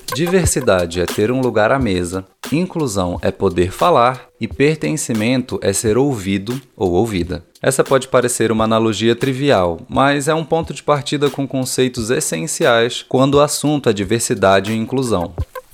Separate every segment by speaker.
Speaker 1: Diversidade é ter um lugar à mesa, inclusão é poder falar e pertencimento é ser ouvido ou ouvida. Essa pode parecer uma analogia trivial, mas é um ponto de partida com conceitos essenciais quando o assunto é diversidade e inclusão.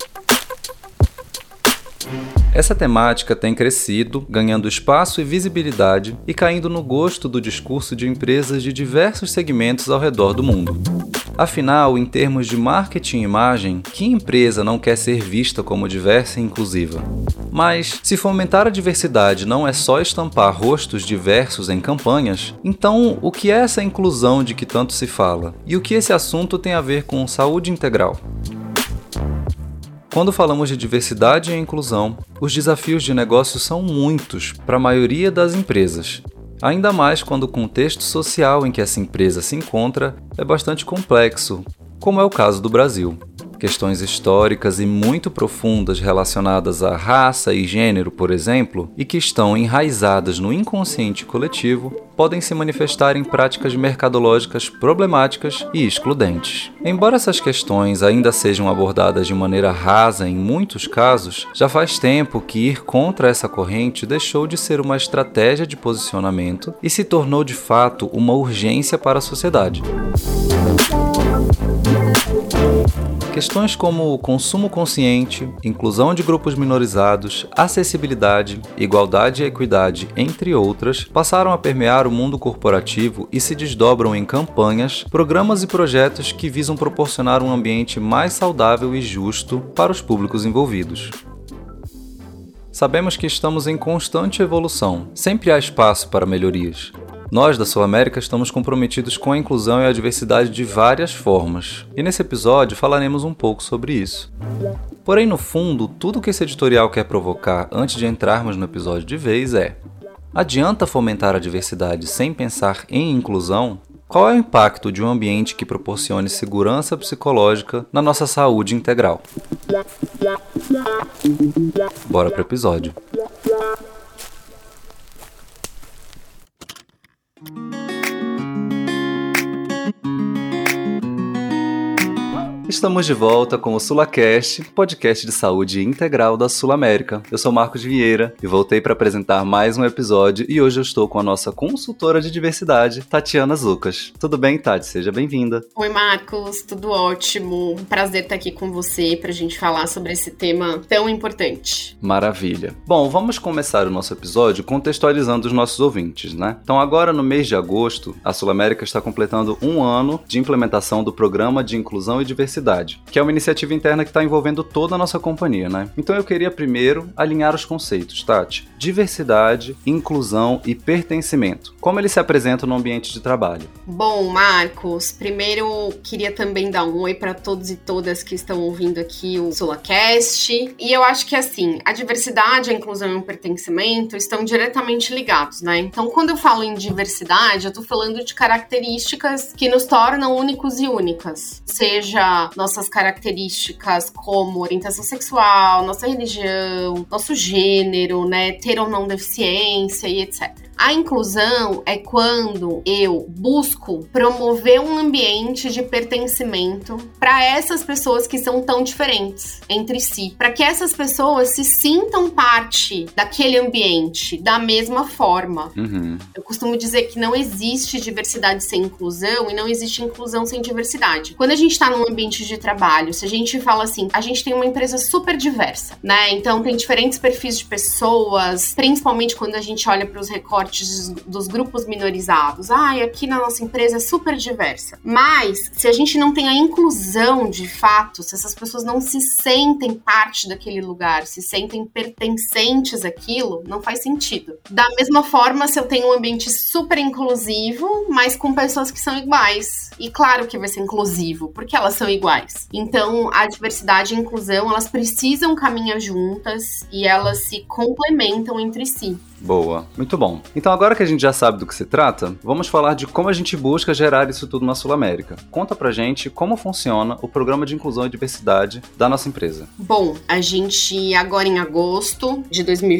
Speaker 1: Essa temática tem crescido, ganhando espaço e visibilidade e caindo no gosto do discurso de empresas de diversos segmentos ao redor do mundo. Afinal, em termos de marketing e imagem, que empresa não quer ser vista como diversa e inclusiva? Mas, se fomentar a diversidade não é só estampar rostos diversos em campanhas, então o que é essa inclusão de que tanto se fala? E o que esse assunto tem a ver com saúde integral? Quando falamos de diversidade e inclusão, os desafios de negócio são muitos para a maioria das empresas. Ainda mais quando o contexto social em que essa empresa se encontra é bastante complexo, como é o caso do Brasil. Questões históricas e muito profundas relacionadas à raça e gênero, por exemplo, e que estão enraizadas no inconsciente coletivo, podem se manifestar em práticas mercadológicas problemáticas e excludentes. Embora essas questões ainda sejam abordadas de maneira rasa em muitos casos, já faz tempo que ir contra essa corrente deixou de ser uma estratégia de posicionamento e se tornou de fato uma urgência para a sociedade. Questões como consumo consciente, inclusão de grupos minorizados, acessibilidade, igualdade e equidade, entre outras, passaram a permear o mundo corporativo e se desdobram em campanhas, programas e projetos que visam proporcionar um ambiente mais saudável e justo para os públicos envolvidos. Sabemos que estamos em constante evolução, sempre há espaço para melhorias. Nós, da Sul América, estamos comprometidos com a inclusão e a diversidade de várias formas, e nesse episódio falaremos um pouco sobre isso. Porém, no fundo, tudo que esse editorial quer provocar antes de entrarmos no episódio de vez é: adianta fomentar a diversidade sem pensar em inclusão? Qual é o impacto de um ambiente que proporcione segurança psicológica na nossa saúde integral? Bora pro episódio. Estamos de volta com o SulaCast, podcast de saúde integral da Sul América. Eu sou Marcos Vieira e voltei para apresentar mais um episódio e hoje eu estou com a nossa consultora de diversidade, Tatiana Zucas. Tudo bem, Tati? Seja bem-vinda.
Speaker 2: Oi, Marcos. Tudo ótimo. Um prazer estar aqui com você para a gente falar sobre esse tema tão importante.
Speaker 1: Maravilha. Bom, vamos começar o nosso episódio contextualizando os nossos ouvintes, né? Então agora, no mês de agosto, a Sul América está completando 1 ano de implementação do Programa de Inclusão e Diversidade, que é uma iniciativa interna que está envolvendo toda a nossa companhia, né? Então eu queria primeiro alinhar os conceitos, Tati. Diversidade, inclusão e pertencimento. Como eles se apresentam no ambiente de trabalho?
Speaker 2: Bom, Marcos, primeiro queria também dar um oi para todos e todas que estão ouvindo aqui o SulaCast. E eu acho que assim, a diversidade, a inclusão e o pertencimento estão diretamente ligados, né? Então quando eu falo em diversidade, eu tô falando de características que nos tornam únicos e únicas. Seja nossas características como orientação sexual, nossa religião, nosso gênero, né, ter ou não deficiência e etc. A inclusão é quando eu busco promover um ambiente de pertencimento para essas pessoas que são tão diferentes entre si, para que essas pessoas se sintam parte daquele ambiente da mesma forma. Eu costumo dizer que não existe diversidade sem inclusão e não existe inclusão sem diversidade. Quando a gente está num ambiente de trabalho, se a gente fala assim, a gente tem uma empresa super diversa, né? Então tem diferentes perfis de pessoas, principalmente quando a gente olha para os recortes dos grupos minorizados. Aqui na nossa empresa é super diversa. Mas, se a gente não tem a inclusão de fato, se essas pessoas não se sentem parte daquele lugar, se sentem pertencentes àquilo, não faz sentido. Da mesma forma, se eu tenho um ambiente super inclusivo, mas com pessoas que são iguais. E claro que vai ser inclusivo, porque elas são iguais. Então, a diversidade e a inclusão, elas precisam caminhar juntas e elas se complementam entre si.
Speaker 1: Boa, muito bom. Então agora que a gente já sabe do que se trata, vamos falar de como a gente busca gerar isso tudo na Sul-América. Conta pra gente como funciona o Programa de Inclusão e Diversidade da nossa empresa.
Speaker 2: Bom, a gente agora em agosto de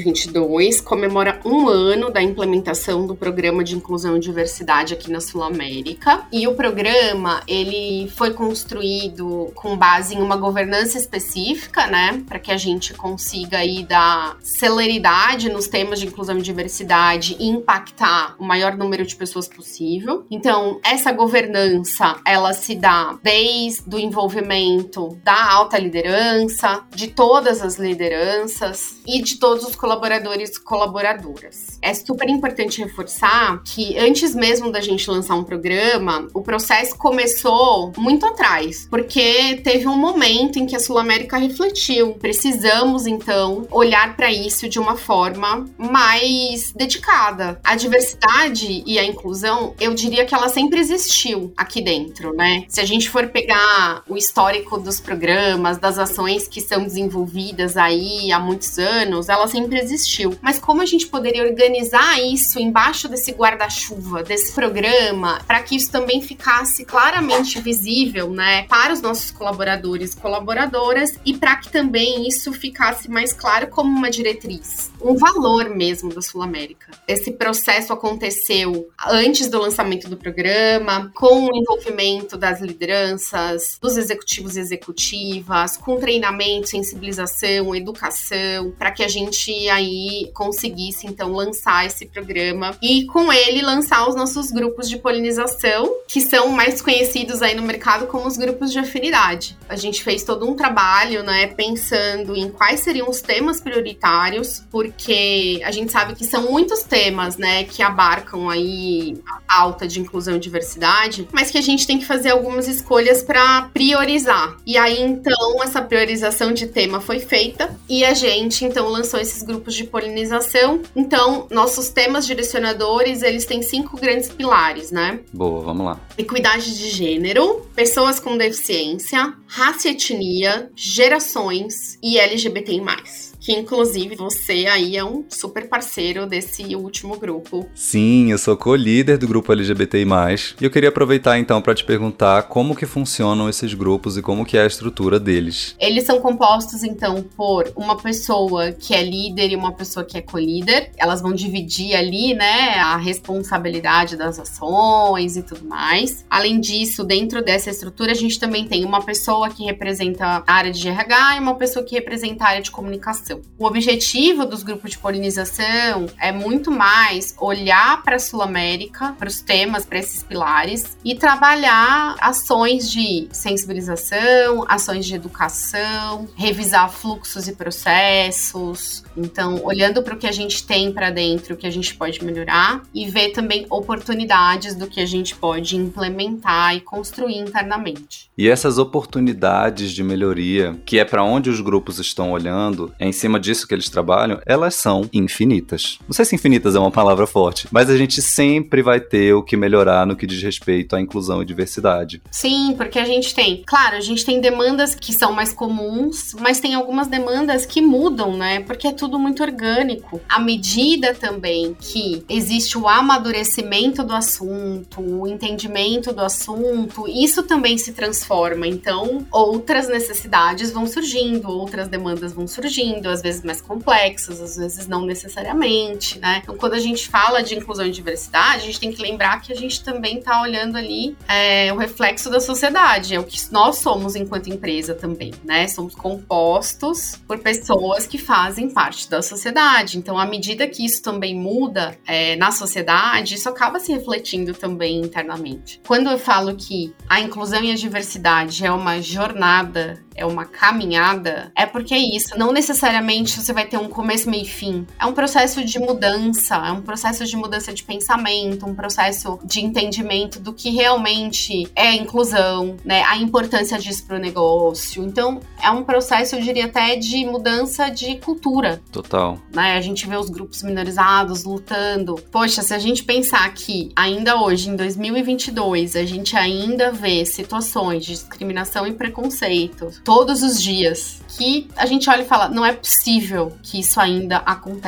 Speaker 2: 2022 comemora 1 ano da implementação do Programa de Inclusão e Diversidade aqui na Sul-América. E o programa, ele foi construído com base em uma governança específica, né, para que a gente consiga aí dar celeridade nos temas de inclusão e diversidade e impactar o maior número de pessoas possível. Então, essa governança, ela se dá desde o envolvimento da alta liderança, de todas as lideranças e de todos os colaboradores e colaboradoras. É super importante reforçar que antes mesmo da gente lançar um programa, o processo começou muito atrás, porque teve um momento em que a Sul-América refletiu. Precisamos, então, olhar para isso de uma forma mais dedicada. A diversidade e a inclusão, eu diria que ela sempre existiu aqui dentro, né? Se a gente for pegar o histórico dos programas, das ações que são desenvolvidas aí há muitos anos, ela sempre existiu. Mas como a gente poderia organizar isso embaixo desse guarda-chuva, desse programa, para que isso também ficasse claramente visível, né, para os nossos colaboradores e colaboradoras e para que também isso ficasse mais claro como uma diretriz, um valor mesmo da Sul-América. Esse processo aconteceu antes do lançamento do programa, com o envolvimento das lideranças, dos executivos e executivas, com treinamento, sensibilização, educação, para que a gente aí conseguisse então lançar esse programa e com ele lançar os nossos grupos de polinização, que são mais conhecidos aí no mercado como os grupos de afinidade. A gente fez todo um trabalho, né, pensando em quais seriam os temas prioritários, porque a gente sabe que são muitos temas, né, que abarcam aí a pauta de inclusão e diversidade, mas que a gente tem que fazer algumas escolhas para priorizar. E aí, então, essa priorização de tema foi feita e a gente, então, lançou esses grupos de polinização. Então, nossos temas direcionadores, eles têm 5 grandes pilares, né?
Speaker 1: Boa, vamos lá.
Speaker 2: Equidade de gênero, pessoas com deficiência, raça e etnia, gerações e LGBTI+. Que inclusive você aí é um super parceiro desse último grupo.
Speaker 1: Sim, eu sou co-líder do grupo LGBTI+, e eu queria aproveitar então para te perguntar como que funcionam esses grupos e como que é a estrutura deles.
Speaker 2: Eles são compostos então por uma pessoa que é líder e uma pessoa que é co-líder. Elas vão dividir ali, né, a responsabilidade das ações e tudo mais. Além disso, dentro dessa estrutura a gente também tem uma pessoa que representa a área de RH e uma pessoa que representa a área de comunicação. O objetivo dos grupos de polinização é muito mais olhar para a Sul-América, para os temas, para esses pilares e trabalhar ações de sensibilização, ações de educação, revisar fluxos e processos. Então, olhando para o que a gente tem para dentro, o que a gente pode melhorar e ver também oportunidades do que a gente pode implementar e construir internamente.
Speaker 1: E essas oportunidades de melhoria, que é para onde os grupos estão olhando, em cima disso que eles trabalham, elas são infinitas. Não sei se infinitas é uma palavra forte, mas a gente sempre vai ter o que melhorar no que diz respeito à inclusão e diversidade.
Speaker 2: Sim, porque a gente tem, claro, a gente tem demandas que são mais comuns, mas tem algumas demandas que mudam, né? Porque é tudo muito orgânico. À medida também que existe o amadurecimento do assunto, o entendimento do assunto, isso também se transforma. Então, outras necessidades vão surgindo, outras demandas vão surgindo, às vezes mais complexas, às vezes não necessariamente, né? Então, quando a gente fala de inclusão e diversidade, a gente tem que lembrar que a gente também está olhando ali o reflexo da sociedade, é o que nós somos enquanto empresa também, né? Somos compostos por pessoas que fazem parte da sociedade. Então, à medida que isso também muda na sociedade, isso acaba se refletindo também internamente. Quando eu falo que a inclusão e a diversidade é uma jornada, é uma caminhada, é porque é isso. Não necessariamente você vai ter um começo, meio e fim. É um processo de mudança, é um processo de mudança de pensamento, um processo de entendimento do que realmente é a inclusão, né? A importância disso para o negócio. Então, é um processo, eu diria até, de mudança de cultura.
Speaker 1: Total.
Speaker 2: Né? A gente vê os grupos minorizados lutando. Poxa, se a gente pensar que ainda hoje, em 2022, a gente ainda vê situações de discriminação e preconceito todos os dias, que a gente olha e fala, não é possível que isso ainda acontece.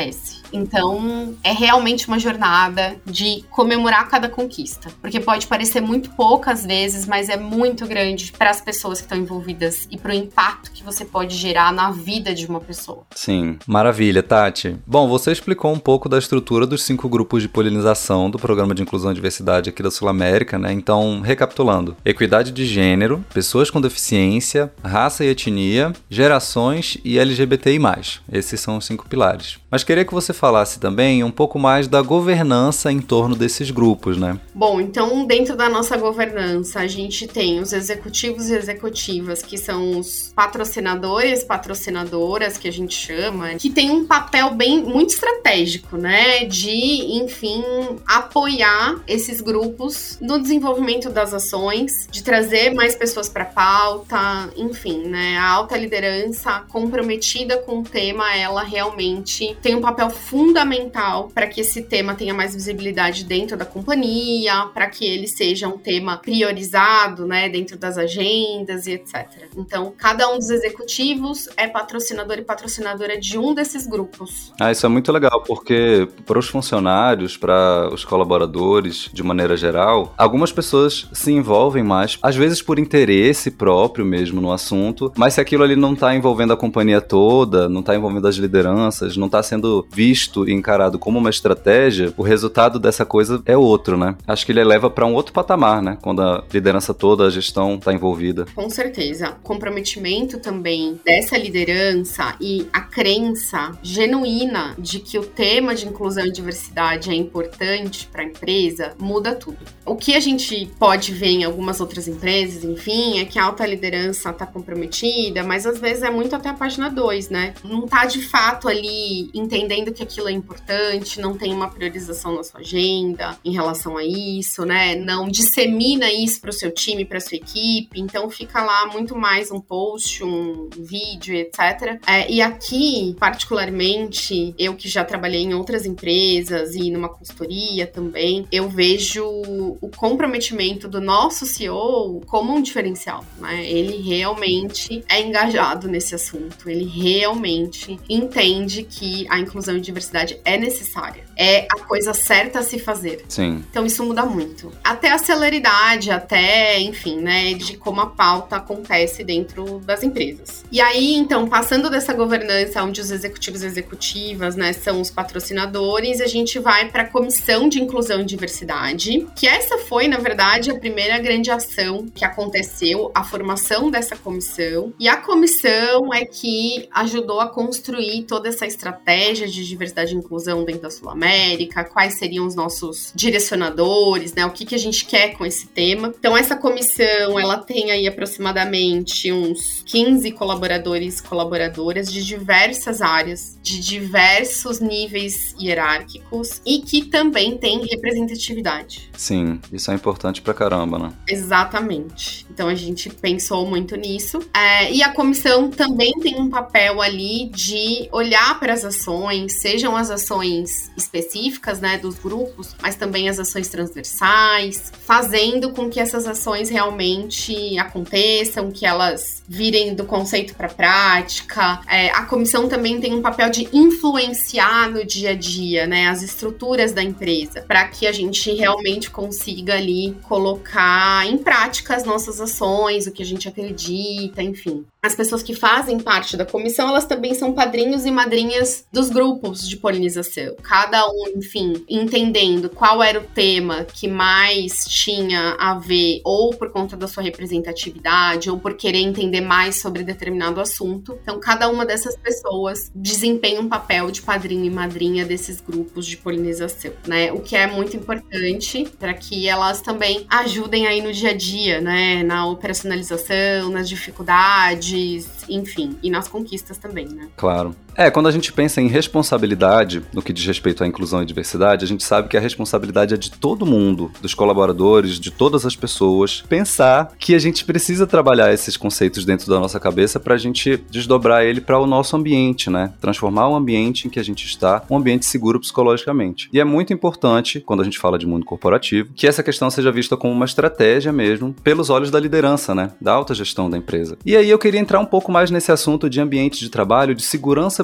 Speaker 2: Então, é realmente uma jornada de comemorar cada conquista. Porque pode parecer muito pouco às vezes, mas é muito grande para as pessoas que estão envolvidas e para o impacto que você pode gerar na vida de uma pessoa.
Speaker 1: Sim, maravilha, Tati. Bom, você explicou um pouco da estrutura dos 5 grupos de polinização do Programa de Inclusão e Diversidade aqui da Sul América, né? Então, recapitulando: equidade de gênero, pessoas com deficiência, raça e etnia, gerações e LGBTI+. Esses são os 5 pilares. Mas queria que você falasse também um pouco mais da governança em torno desses grupos, né?
Speaker 2: Bom, então dentro da nossa governança a gente tem os executivos e executivas, que são os patrocinadores, patrocinadoras, que a gente chama, que tem um papel muito estratégico, né? De, enfim, apoiar esses grupos no desenvolvimento das ações, de trazer mais pessoas para a pauta, enfim, né? A alta liderança comprometida com o tema, ela realmente tem um papel fundamental para que esse tema tenha mais visibilidade dentro da companhia, para que ele seja um tema priorizado, né, dentro das agendas e etc. Então, cada um dos executivos é patrocinador e patrocinadora de um desses grupos.
Speaker 1: Isso é muito legal, porque para os funcionários, para os colaboradores, de maneira geral, algumas pessoas se envolvem mais, às vezes por interesse próprio mesmo no assunto, mas se aquilo ali não está envolvendo a companhia toda, não está envolvendo as lideranças, não está sendo visto e encarado como uma estratégia, o resultado dessa coisa é outro, né? Acho que ele eleva para um outro patamar, né? Quando a liderança toda, a gestão está envolvida.
Speaker 2: Com certeza. O comprometimento também dessa liderança e a crença genuína de que o tema de inclusão e diversidade é importante para a empresa muda tudo. O que a gente pode ver em algumas outras empresas, enfim, é que a alta liderança está comprometida, mas às vezes é muito até a página 2, né? Não está de fato ali entendendo que aquilo é importante, não tem uma priorização na sua agenda em relação a isso, né? Não dissemina isso para o seu time, para a sua equipe, então fica lá muito mais um post, um vídeo, etc. E aqui, particularmente, eu que já trabalhei em outras empresas e numa consultoria também, eu vejo o comprometimento do nosso CEO como um diferencial, né? Ele realmente é engajado nesse assunto, ele realmente entende que a inclusão e diversidade é necessária, é a coisa certa a se fazer.
Speaker 1: Sim.
Speaker 2: Então isso muda muito. Até a celeridade, até, enfim, né, de como a pauta acontece dentro das empresas. E aí, então, passando dessa governança, onde os executivos e executivas, né, são os patrocinadores, a gente vai para a Comissão de Inclusão e Diversidade, que essa foi, na verdade, a primeira grande ação que aconteceu, a formação dessa comissão. E a comissão é que ajudou a construir toda essa estratégia de diversidade e inclusão dentro da Sul América, quais seriam os nossos direcionadores, né, o que a gente quer com esse tema. Então, essa comissão, ela tem aí aproximadamente uns 15 colaboradores e colaboradoras de diversas áreas, de diversos níveis hierárquicos e que também tem representatividade.
Speaker 1: Sim, isso é importante pra caramba, né?
Speaker 2: Exatamente. Então, a gente pensou muito nisso. E a comissão também tem um papel ali de olhar para as ações, sejam as ações específicas, né, dos grupos, mas também as ações transversais, fazendo com que essas ações realmente aconteçam, que elas virem do conceito para a prática. A comissão também tem um papel de influenciar no dia a dia, né, as estruturas da empresa, para que a gente realmente consiga ali colocar em prática as nossas ações, o que a gente acredita, enfim. As pessoas que fazem parte da comissão, elas também são padrinhos e madrinhas dos grupos de polinização. Cada um, enfim, entendendo qual era o tema que mais tinha a ver, ou por conta da sua representatividade, ou por querer entender mais sobre determinado assunto. Então, cada uma dessas pessoas desempenha um papel de padrinho e madrinha desses grupos de polinização, né? O que é muito importante para que elas também ajudem aí no dia a dia, né? Na operacionalização, nas dificuldades, enfim, e nas conquistas também, né?
Speaker 1: Claro. Quando a gente pensa em responsabilidade, no que diz respeito à inclusão e diversidade, a gente sabe que a responsabilidade é de todo mundo, dos colaboradores, de todas as pessoas, pensar que a gente precisa trabalhar esses conceitos dentro da nossa cabeça para a gente desdobrar ele para o nosso ambiente, né? Transformar o ambiente em que a gente está um ambiente seguro psicologicamente. E é muito importante, quando a gente fala de mundo corporativo, que essa questão seja vista como uma estratégia mesmo, pelos olhos da liderança, né? Da alta gestão da empresa. E aí eu queria entrar um pouco mais nesse assunto de ambiente de trabalho, de segurança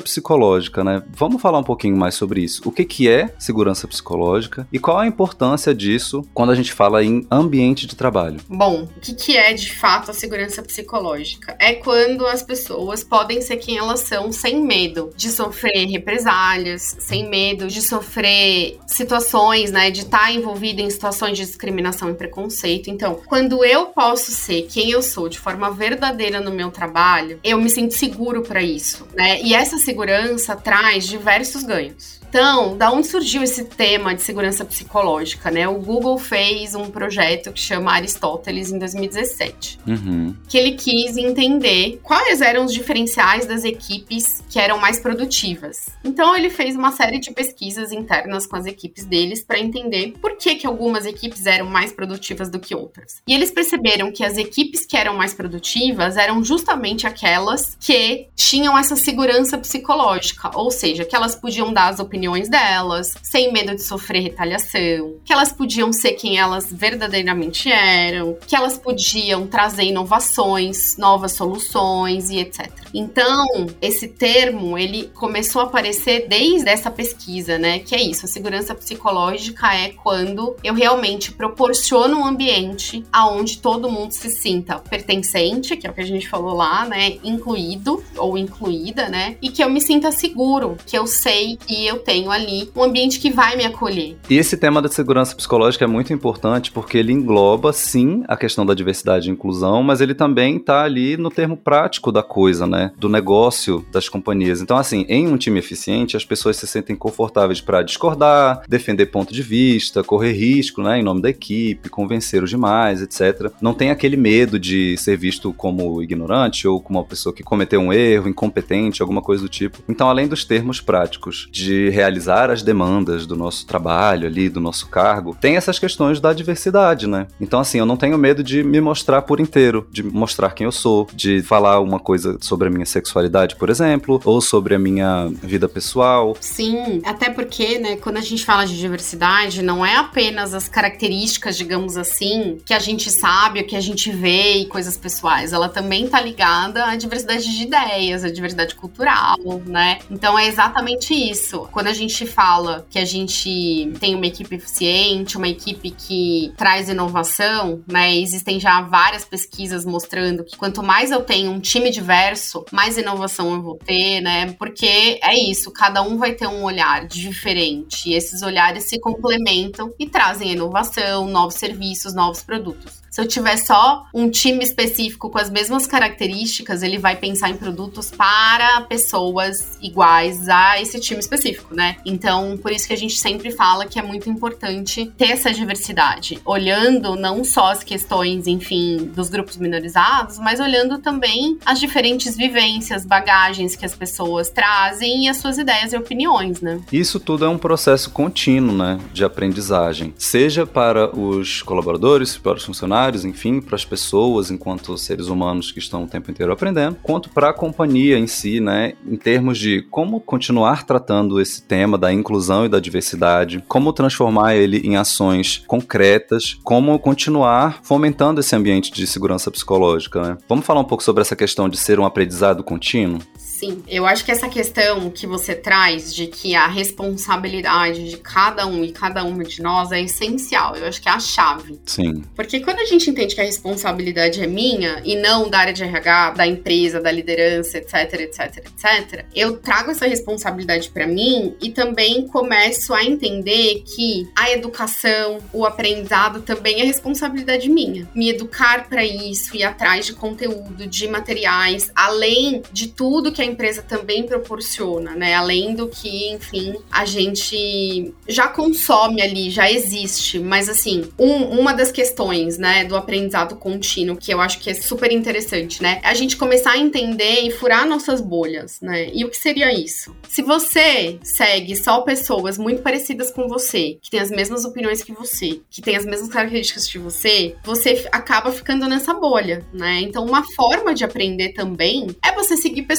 Speaker 1: psicológica, né? Vamos falar um pouquinho mais sobre isso. O que é segurança psicológica e qual a importância disso quando a gente fala em ambiente de trabalho?
Speaker 2: Bom, o que é de fato a segurança psicológica? É quando as pessoas podem ser quem elas são sem medo de sofrer represálias, sem medo de sofrer situações, né, de estar envolvido em situações de discriminação e preconceito. Então, quando eu posso ser quem eu sou de forma verdadeira no meu trabalho, eu me sinto seguro para isso, né? E essa segurança traz diversos ganhos. Então, da onde surgiu esse tema de segurança psicológica, né? O Google fez um projeto que chama Aristóteles em 2017. Que ele quis entender quais eram os diferenciais das equipes que eram mais produtivas. Então, ele fez uma série de pesquisas internas com as equipes deles para entender por que algumas equipes eram mais produtivas do que outras. E eles perceberam que as equipes que eram mais produtivas eram justamente aquelas que tinham essa segurança psicológica, ou seja, que elas podiam dar as opiniões delas, sem medo de sofrer retaliação, que elas podiam ser quem elas verdadeiramente eram, que elas podiam trazer inovações, novas soluções e etc. Então, esse termo, ele começou a aparecer desde essa pesquisa, né? Que é isso, a segurança psicológica é quando eu realmente proporciono um ambiente aonde todo mundo se sinta pertencente, que é o que a gente falou lá, né? Incluído ou incluída, né? E que eu me sinta seguro, que eu sei que eu tenho ali um ambiente que vai me acolher.
Speaker 1: E esse tema da segurança psicológica é muito importante porque ele engloba, sim, a questão da diversidade e inclusão, mas ele também está ali no termo prático da coisa, né? Do negócio das companhias. Então, assim, em um time eficiente, as pessoas se sentem confortáveis para discordar, defender ponto de vista, correr risco, né? Em nome da equipe, convencer os demais, etc. Não tem aquele medo de ser visto como ignorante ou como uma pessoa que cometeu um erro, incompetente, alguma coisa do tipo. Então, além dos termos práticos de realizar as demandas do nosso trabalho ali, do nosso cargo, tem essas questões da diversidade, né? Então, assim, eu não tenho medo de me mostrar por inteiro, de mostrar quem eu sou, de falar uma coisa sobre a minha sexualidade, por exemplo, ou sobre a minha vida pessoal.
Speaker 2: Sim, até porque, né, quando a gente fala de diversidade, não é apenas as características, digamos assim, que a gente sabe, o que a gente vê e coisas pessoais. Ela também tá ligada à diversidade de ideias, à diversidade cultural, né? Então, é exatamente isso. Quando a gente fala que a gente tem uma equipe eficiente, uma equipe que traz inovação, né? Existem já várias pesquisas mostrando que quanto mais eu tenho um time diverso, mais inovação eu vou ter, né? Porque é isso, cada um vai ter um olhar diferente e esses olhares se complementam e trazem inovação, novos serviços, novos produtos. Se eu tiver só um time específico com as mesmas características, ele vai pensar em produtos para pessoas iguais a esse time específico, né? Então, por isso que a gente sempre fala que é muito importante ter essa diversidade, olhando não só as questões, enfim, dos grupos minorizados, mas olhando também as diferentes vivências, bagagens que as pessoas trazem e as suas ideias e opiniões, né?
Speaker 1: Isso tudo é um processo contínuo, né, de aprendizagem, seja para os colaboradores, para os funcionários, enfim, para as pessoas enquanto seres humanos que estão o tempo inteiro aprendendo, quanto para a companhia em si, né, em termos de como continuar tratando esse tema da inclusão e da diversidade, como transformar ele em ações concretas, como continuar fomentando esse ambiente de segurança psicológica, né? Vamos falar um pouco sobre essa questão de ser um aprendizado contínuo?
Speaker 2: Sim, eu acho que essa questão que você traz de que a responsabilidade de cada um e cada uma de nós é essencial, eu acho que é a chave.
Speaker 1: Sim.
Speaker 2: Porque quando a gente entende que a responsabilidade é minha e não da área de RH, da empresa, da liderança, etc, etc, etc, eu trago essa responsabilidade para mim e também começo a entender que a educação, o aprendizado também é responsabilidade minha. Me educar para isso, ir atrás de conteúdo, de materiais, além de tudo que a empresa também proporciona, né? Além do que, enfim, a gente já consome ali, já existe. Mas, assim, uma das questões, né, do aprendizado contínuo, que eu acho que é super interessante, né? É a gente começar a entender e furar nossas bolhas, né? E o que seria isso? Se você segue só pessoas muito parecidas com você, que têm as mesmas opiniões que você, que têm as mesmas características de você, você acaba ficando nessa bolha, né? Então, uma forma de aprender também é você seguir pessoas diferentes.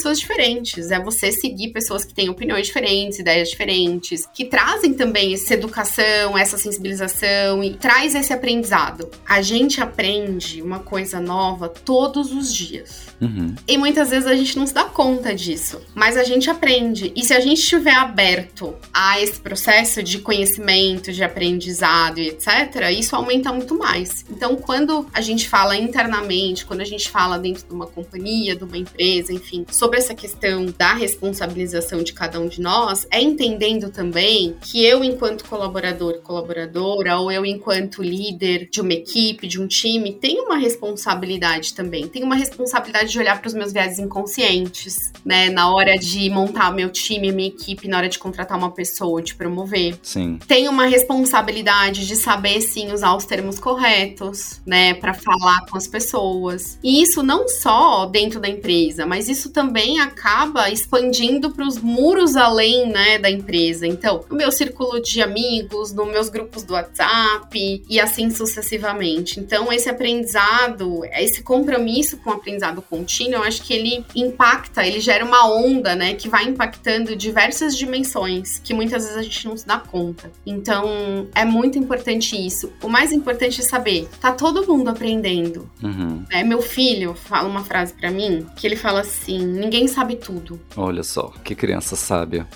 Speaker 2: diferentes. É você seguir pessoas que têm opiniões diferentes, ideias diferentes, que trazem também essa educação, essa sensibilização e traz esse aprendizado. A gente aprende uma coisa nova todos os dias. E muitas vezes a gente não se dá conta disso, mas a gente aprende. E se a gente estiver aberto a esse processo de conhecimento, de aprendizado e etc., isso aumenta muito mais. Então, quando a gente fala internamente, quando a gente fala dentro de uma companhia, de uma empresa, enfim, sobre essa questão da responsabilização de cada um de nós, é entendendo também que eu, enquanto colaborador, colaboradora, ou eu, enquanto líder de uma equipe, de um time, tenho uma responsabilidade também. Tenho uma responsabilidade de olhar para os meus viés inconscientes, né? Na hora de montar meu time, minha equipe, na hora de contratar uma pessoa, de promover.
Speaker 1: Sim.
Speaker 2: Tenho uma responsabilidade de saber, sim, usar os termos corretos, né? Para falar com as pessoas. E isso não só dentro da empresa, mas isso também acaba expandindo para os muros além, né, da empresa. Então, no meu círculo de amigos, nos meus grupos do WhatsApp e assim sucessivamente. Então, esse aprendizado, esse compromisso com o aprendizado contínuo, eu acho que ele impacta, ele gera uma onda, né, que vai impactando diversas dimensões que muitas vezes a gente não se dá conta. Então, é muito importante isso. O mais importante é saber, tá todo mundo aprendendo. Meu filho fala uma frase pra mim, que ele fala assim, ninguém sabe tudo.
Speaker 1: Olha só, que criança sábia.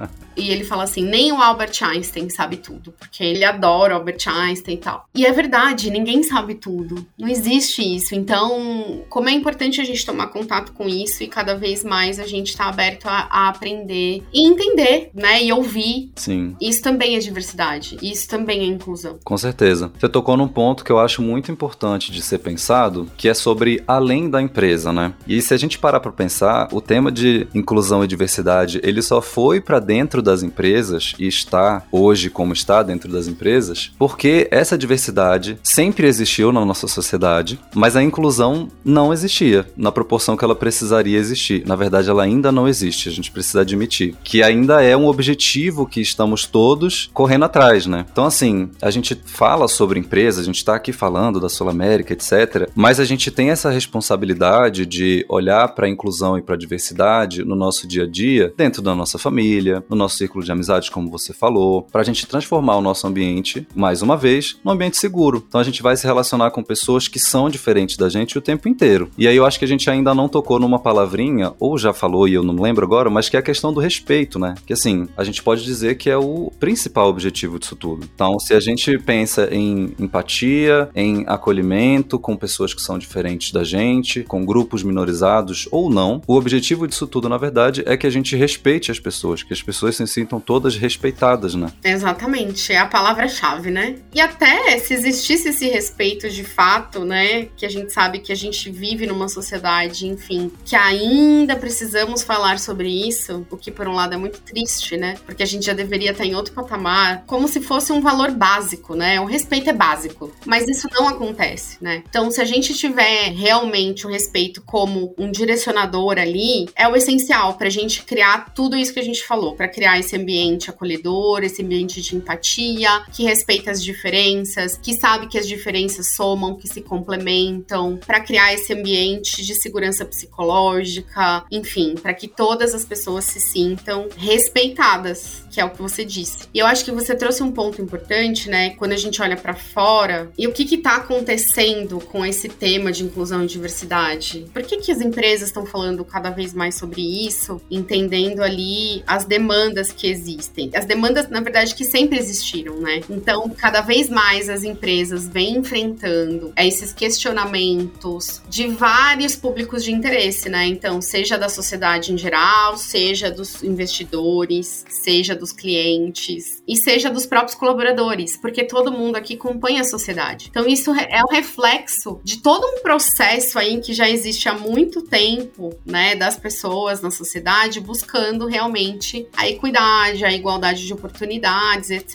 Speaker 2: E ele fala assim, nem o Albert Einstein sabe tudo, porque ele adora o Albert Einstein e tal. E é verdade, ninguém sabe tudo. Não existe isso. Então, como é importante a gente tomar contato com isso e cada vez mais a gente tá aberto a aprender e entender, né? E ouvir.
Speaker 1: Sim.
Speaker 2: Isso também é diversidade. Isso também é inclusão.
Speaker 1: Com certeza. Você tocou num ponto que eu acho muito importante de ser pensado, que é sobre além da empresa, né? E se a gente parar pra pensar, o tema de inclusão e diversidade, ele só foi pra dentro das empresas e está hoje como está dentro das empresas, porque essa diversidade sempre existiu na nossa sociedade, mas a inclusão não existia na proporção que ela precisaria existir. Na verdade, ela ainda não existe, a gente precisa admitir, que ainda é um objetivo que estamos todos correndo atrás, né? Então, assim, a gente fala sobre empresas, a gente está aqui falando da Sul América, etc., mas a gente tem essa responsabilidade de olhar para a inclusão e para a diversidade no nosso dia a dia, dentro da nossa família, no nosso círculo de amizades, como você falou, para a gente transformar o nosso ambiente, mais uma vez, num ambiente seguro. Então a gente vai se relacionar com pessoas que são diferentes da gente o tempo inteiro. E aí eu acho que a gente ainda não tocou numa palavrinha, ou já falou e eu não lembro agora, mas que é a questão do respeito, né? Que assim, a gente pode dizer que é o principal objetivo disso tudo. Então, se a gente pensa em empatia, em acolhimento com pessoas que são diferentes da gente, com grupos minorizados ou não, o objetivo disso tudo, na verdade, é que a gente respeite as pessoas, que as pessoas se sintam todas respeitadas, né?
Speaker 2: Exatamente, é a palavra-chave, né? E até se existisse esse respeito de fato, né, que a gente sabe que a gente vive numa sociedade, enfim, que ainda precisamos falar sobre isso, o que por um lado é muito triste, né? Porque a gente já deveria estar em outro patamar, como se fosse um valor básico, né? O respeito é básico, mas isso não acontece, né? Então, se a gente tiver realmente o respeito como um direcionador ali, é o essencial pra gente criar tudo isso que a gente falou, pra criar esse ambiente acolhedor, esse ambiente de empatia, que respeita as diferenças, que sabe que as diferenças somam, que se complementam, pra criar esse ambiente de segurança psicológica, enfim, pra que todas as pessoas se sintam respeitadas, que é o que você disse. E eu acho que você trouxe um ponto importante, né, quando a gente olha pra fora, e o que tá acontecendo com esse tema de inclusão e diversidade? Por que as empresas estão falando cada vez mais sobre isso, entendendo ali as demandas que existem? As demandas, na verdade, que sempre existiram, né? Então, cada vez mais as empresas vêm enfrentando esses questionamentos de vários públicos de interesse, né? Então, seja da sociedade em geral, seja dos investidores, seja dos clientes e seja dos próprios colaboradores, porque todo mundo aqui acompanha a sociedade. Então, isso é um reflexo de todo um processo aí que já existe há muito tempo, né, das pessoas na sociedade buscando realmente a equidade, a igualdade de oportunidades, etc.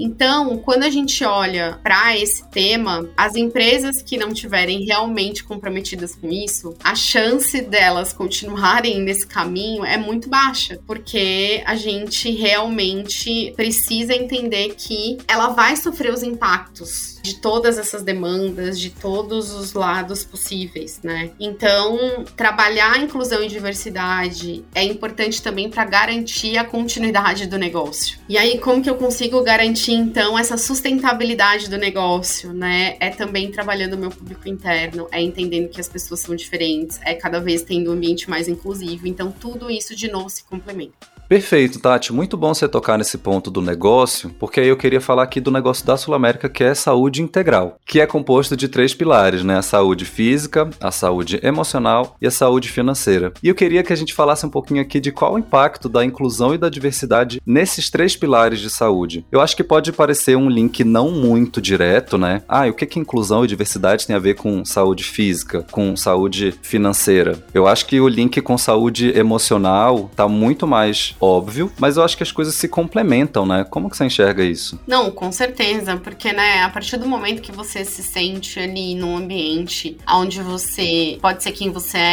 Speaker 2: Então, quando a gente olha para esse tema, as empresas que não tiverem realmente comprometidas com isso, a chance delas continuarem nesse caminho é muito baixa, porque a gente realmente precisa entender que ela vai sofrer os impactos de todas essas demandas, de todos os lados possíveis, né? Então, trabalhar a inclusão e diversidade é importante também para garantir a continuidade do negócio. E aí, como que eu consigo garantir, então, essa sustentabilidade do negócio, né? É também trabalhando o meu público interno, é entendendo que as pessoas são diferentes, é cada vez tendo um ambiente mais inclusivo. Então, tudo isso, de novo, se complementa.
Speaker 1: Perfeito, Tati. Muito bom você tocar nesse ponto do negócio, porque aí eu queria falar aqui do negócio da Sul América, que é saúde integral, que é composto de 3 pilares, né? A saúde física, a saúde emocional e a saúde financeira. E eu queria que a gente falasse um pouquinho aqui de qual o impacto da inclusão e da diversidade nesses 3 pilares de saúde. Eu acho que pode parecer um link não muito direto, né? E o que inclusão e diversidade tem a ver com saúde física, com saúde financeira? Eu acho que o link com saúde emocional tá muito mais óbvio, mas eu acho que as coisas se complementam, né? Como que você enxerga isso?
Speaker 2: Não, com certeza, porque, né, a partir do momento que você se sente ali num ambiente onde você pode ser quem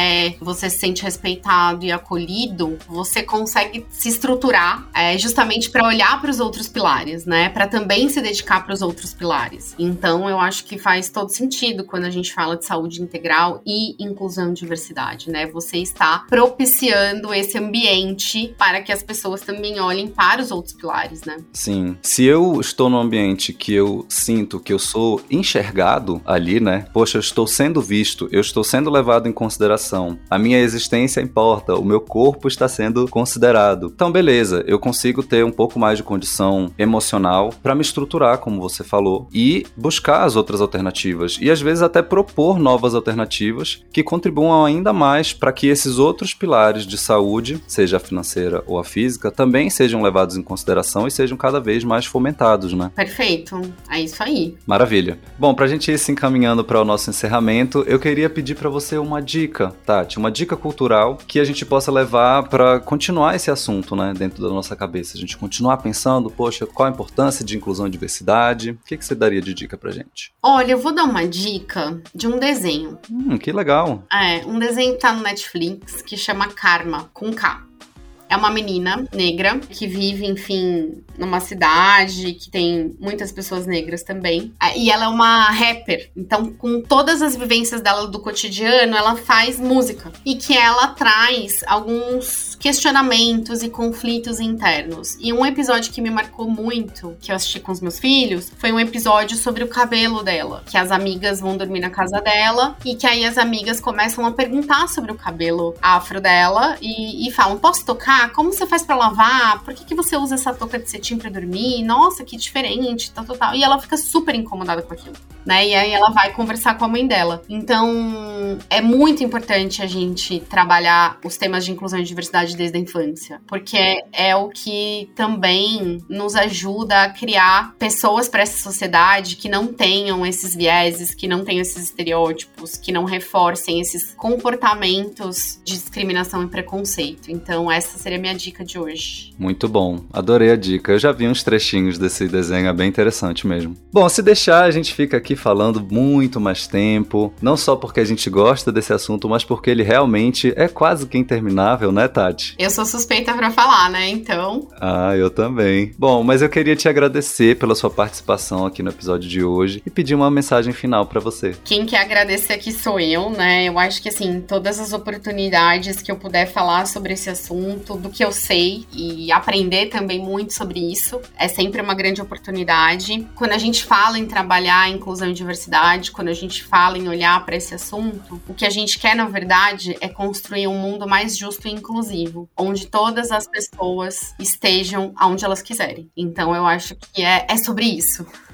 Speaker 2: você se sente respeitado e acolhido, você consegue se estruturar justamente para olhar para os outros pilares, né? Para também se dedicar para os outros pilares. Então, eu acho que faz todo sentido quando a gente fala de saúde integral e inclusão e diversidade, né? Você está propiciando esse ambiente para que as pessoas também olhem para os outros pilares, né?
Speaker 1: Sim. Se eu estou num ambiente que eu sinto que eu sou enxergado ali, né? Poxa, eu estou sendo visto, eu estou sendo levado em consideração, a minha existência importa, o meu corpo está sendo considerado. Então, beleza, eu consigo ter um pouco mais de condição emocional para me estruturar, como você falou, e buscar as outras alternativas. E às vezes até propor novas alternativas que contribuam ainda mais para que esses outros pilares de saúde, seja a financeira ou a física, também sejam levados em consideração e sejam cada vez mais fomentados, né?
Speaker 2: Perfeito, é isso aí.
Speaker 1: Maravilha. Bom, pra gente ir se encaminhando para o nosso encerramento, eu queria pedir para você uma dica, Tati, uma dica cultural que a gente possa levar para continuar esse assunto, né, dentro da nossa cabeça. A gente continuar pensando, poxa, qual a importância de inclusão e diversidade? O que você daria de dica pra gente?
Speaker 2: Olha, eu vou dar uma dica de um desenho.
Speaker 1: Que legal.
Speaker 2: Um desenho que tá no Netflix que chama Karma, com K. É uma menina negra que vive, enfim, numa cidade que tem muitas pessoas negras também. E ela é uma rapper. Então, com todas as vivências dela do cotidiano, ela faz música. E que ela traz alguns questionamentos e conflitos internos. E um episódio que me marcou muito, que eu assisti com os meus filhos, foi um episódio sobre o cabelo dela. Que as amigas vão dormir na casa dela e que aí as amigas começam a perguntar sobre o cabelo afro dela e falam, posso tocar? Como você faz pra lavar? Por que você usa essa touca de cetim pra dormir? Nossa, que diferente, tal. E ela fica super incomodada com aquilo, né? E aí ela vai conversar com a mãe dela. Então, é muito importante a gente trabalhar os temas de inclusão e diversidade desde a infância, porque é o que também nos ajuda a criar pessoas para essa sociedade que não tenham esses vieses, que não tenham esses estereótipos, que não reforcem esses comportamentos de discriminação e preconceito. Então, essa seria a minha dica de hoje.
Speaker 1: Muito bom, adorei a dica. Eu já vi uns trechinhos desse desenho, é bem interessante mesmo. Bom, se deixar, a gente fica aqui falando muito mais tempo, não só porque a gente gosta desse assunto, mas porque ele realmente é quase que interminável, né, Tati?
Speaker 2: Eu sou suspeita pra falar, né, então...
Speaker 1: Eu também. Bom, mas eu queria te agradecer pela sua participação aqui no episódio de hoje e pedir uma mensagem final pra você.
Speaker 2: Quem quer agradecer aqui sou eu, né, eu acho que, assim, todas as oportunidades que eu puder falar sobre esse assunto, do que eu sei e aprender também muito sobre isso, é sempre uma grande oportunidade. Quando a gente fala em trabalhar a inclusão e diversidade, quando a gente fala em olhar para esse assunto, o que a gente quer, na verdade, é construir um mundo mais justo e inclusivo, onde todas as pessoas estejam onde elas quiserem. Então, eu acho que é sobre isso.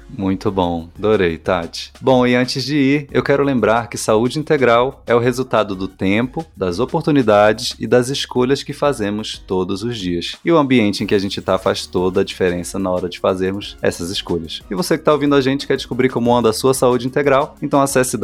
Speaker 1: Muito bom, adorei, Tati. Bom, e antes de ir, eu quero lembrar que saúde integral é o resultado do tempo, das oportunidades e das escolhas que fazemos todos os dias. E o ambiente em que a gente tá faz toda a diferença na hora de fazermos essas escolhas. E você que tá ouvindo a gente quer descobrir como anda a sua saúde integral? Então acesse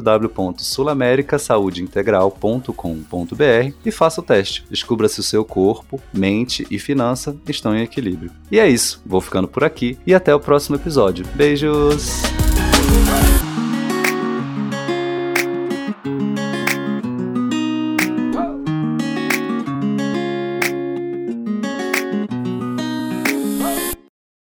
Speaker 1: www.sulamericasaudeintegral.com.br e faça o teste. Descubra se o seu corpo, mente e finança estão em equilíbrio. E é isso, vou ficando por aqui e até o próximo episódio. Beijos!